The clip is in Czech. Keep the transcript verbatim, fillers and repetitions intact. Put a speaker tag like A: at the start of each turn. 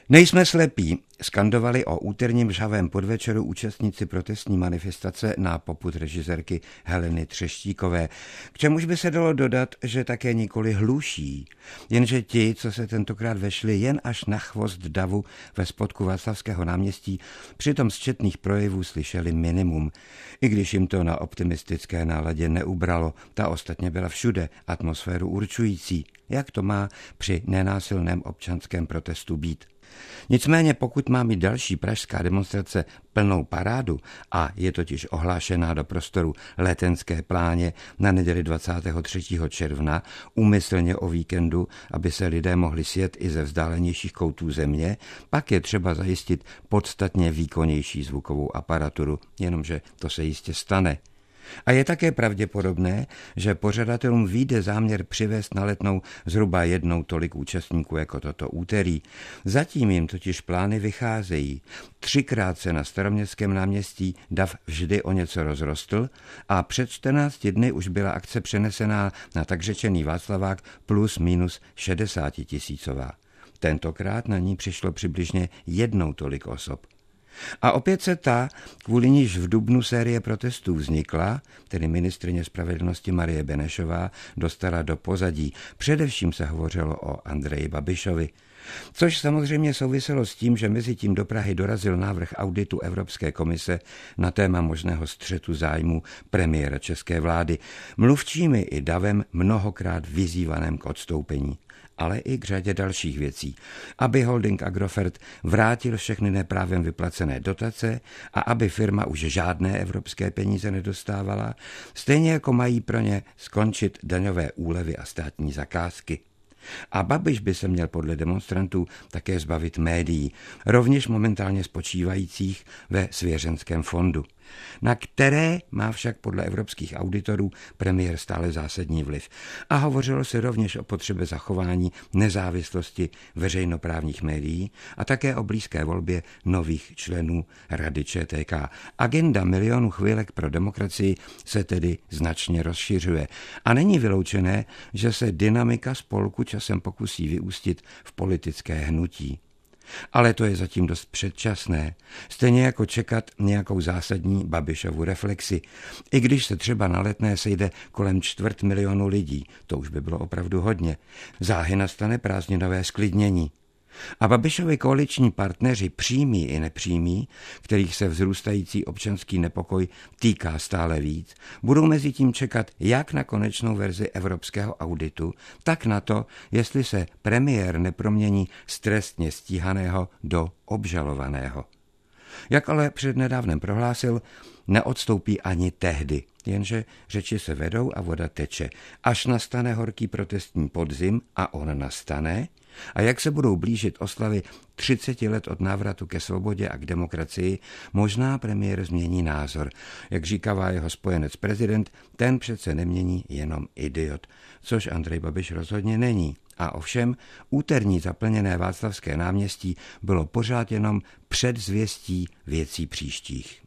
A: Nejsme slepí, skandovali o úterním žhavém podvečeru účastníci protestní manifestace na popud režisérky Heleny Třeštíkové. K čemuž by se dalo dodat, že také nikoli hluší, jenže ti, co se tentokrát vešli jen až na chvost davu ve spodku Václavského náměstí, přitom z četných projevů slyšeli minimum. I když jim to na optimistické náladě neubralo, ta ostatně byla všude atmosféru určující, jak to má při nenásilném občanském protestu být. Nicméně pokud má mít další pražská demonstrace plnou parádu, a je totiž ohlášená do prostoru Letenské pláně na neděli dvacátého třetího června, úmyslně o víkendu, aby se lidé mohli sjet i ze vzdálenějších koutů země, pak je třeba zajistit podstatně výkonnější zvukovou aparaturu, jenomže to se jistě stane. A je také pravděpodobné, že pořadatelům vyjde záměr přivést na Letnou zhruba jednou tolik účastníků jako toto úterý. Zatím jim totiž plány vycházejí. Třikrát se na Staroměstském náměstí dav vždy o něco rozrostl a před čtrnácti dny už byla akce přenesená na tak řečený Václavák plus minus šedesátitisícová. Tentokrát na ní přišlo přibližně jednou tolik osob. A opět se ta, kvůli níž v dubnu série protestů vznikla, tedy ministryně spravedlnosti Marie Benešová, dostala do pozadí. Především se hovořilo o Andreji Babišovi. Což samozřejmě souviselo s tím, že mezi tím do Prahy dorazil návrh auditu Evropské komise na téma možného střetu zájmu premiéra české vlády, mluvčími i davem mnohokrát vyzývaném k odstoupení, ale i k řadě dalších věcí, aby holding Agrofert vrátil všechny neprávem vyplacené dotace a aby firma už žádné evropské peníze nedostávala, stejně jako mají pro ně skončit daňové úlevy a státní zakázky. A Babiš by se měl podle demonstrantů také zbavit médií, rovněž momentálně spočívajících ve svěřenském fondu, na které má však podle evropských auditorů premiér stále zásadní vliv. A hovořilo se rovněž o potřebě zachování nezávislosti veřejnoprávních médií a také o blízké volbě nových členů Rady Č T K. Agenda milionu chvílek pro demokracii se tedy značně rozšiřuje a není vyloučené, že se dynamika spolku časem pokusí vyústit v politické hnutí. Ale to je zatím dost předčasné, stejně jako čekat nějakou zásadní Babišovu reflexi. I když se třeba na Letné sejde kolem čtvrt milionu lidí, to už by bylo opravdu hodně, záhy nastane prázdninové sklidnění. A Babišovi koaliční partneři, přímí i nepřímí, kterých se vzrůstající občanský nepokoj týká stále víc, budou mezi tím čekat jak na konečnou verzi evropského auditu, tak na to, jestli se premiér nepromění z trestně stíhaného do obžalovaného. Jak ale přednedávnem prohlásil, neodstoupí ani tehdy, jenže řeči se vedou a voda teče. Až nastane horký protestní podzim, a on nastane, a jak se budou blížit oslavy třiceti let od návratu ke svobodě a k demokracii, možná premiér změní názor. Jak říkává jeho spojenec prezident, ten přece nemění jenom idiot, což Andrej Babiš rozhodně není. A ovšem, úterní zaplněné Václavské náměstí bylo pořád jenom předzvěstí věcí příštích.